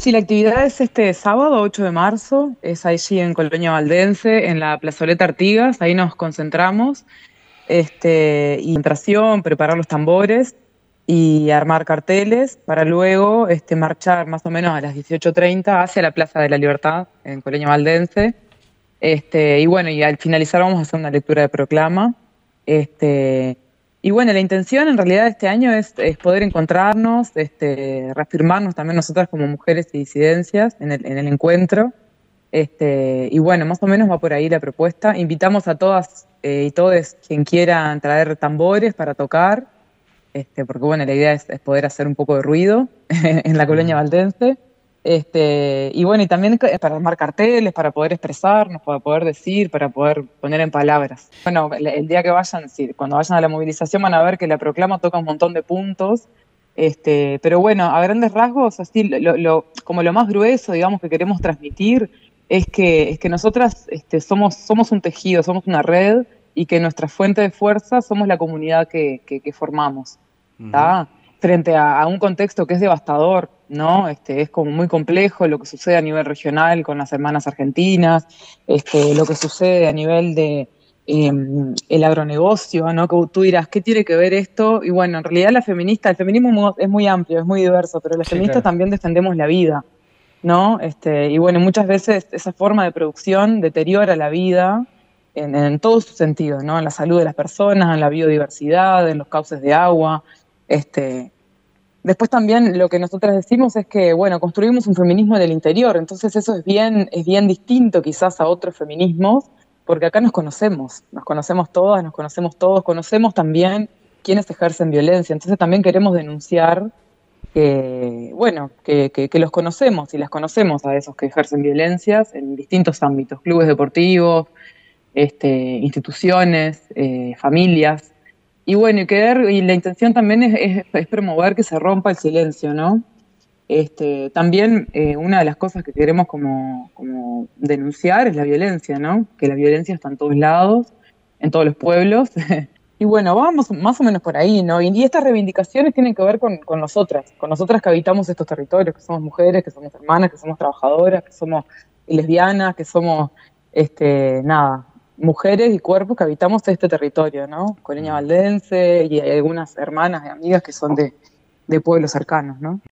Sí, la actividad es este sábado 8 de marzo, es allí en Colonia Valdense, en la plazoleta Artigas, ahí nos concentramos, y concentración, preparar los tambores y armar carteles para luego marchar más o menos a las 18:30 hacia la Plaza de la Libertad en Colonia Valdense. Y bueno, y al finalizar vamos a hacer una lectura de proclama. Este, y bueno, la intención en realidad de este año es poder encontrarnos, reafirmarnos también nosotras como mujeres y disidencias en el encuentro. Y bueno, más o menos va por ahí la propuesta. Invitamos a todas y todos quien quieran traer tambores para tocar, porque bueno, la idea es poder hacer un poco de ruido en la colonia Ujú. valdense. Y bueno, y también para armar carteles, para poder expresarnos, para poder decir, para poder poner en palabras. Bueno, el día que vayan, sí, cuando vayan a la movilización van a ver que la proclama toca un montón de puntos. Pero bueno, a grandes rasgos, así, como lo más grueso, digamos, que queremos transmitir es que nosotras somos un tejido, somos una red y que nuestra fuente de fuerza somos la comunidad que formamos. Ujú. ¿Tá? Frente a un contexto que es devastador, ¿no? Es como muy complejo lo que sucede a nivel regional con las hermanas argentinas, lo que sucede a nivel de el agronegocio, ¿no? Que tú dirás, ¿qué tiene que ver esto? Y bueno, en realidad el feminismo es muy amplio, es muy diverso, pero las Sí, feministas claro. también defendemos la vida, ¿no? Y bueno, muchas veces esa forma de producción deteriora la vida en todos sus sentidos, ¿no? En la salud de las personas, en la biodiversidad, en los cauces de agua. Este, Después también lo que nosotras decimos es que, bueno, construimos un feminismo en el interior, entonces eso es bien distinto quizás a otros feminismos, porque acá nos conocemos todas, nos conocemos todos, conocemos también quienes ejercen violencia, entonces también queremos denunciar que, bueno, que los conocemos y las conocemos a esos que ejercen violencias en distintos ámbitos, clubes deportivos, instituciones, familias. Y bueno, y la intención también es promover que se rompa el silencio, ¿no? También una de las cosas que queremos como denunciar es la violencia, ¿no? Que la violencia está en todos lados, en todos los pueblos. Y bueno, vamos más o menos por ahí, ¿no? Y estas reivindicaciones tienen que ver con nosotras que habitamos estos territorios, que somos mujeres, que somos hermanas, que somos trabajadoras, que somos lesbianas, que somos, nada, mujeres y cuerpos que habitamos este territorio, ¿no? Coreña Ujú. Valdense y hay algunas hermanas y amigas que son de pueblos cercanos, ¿no?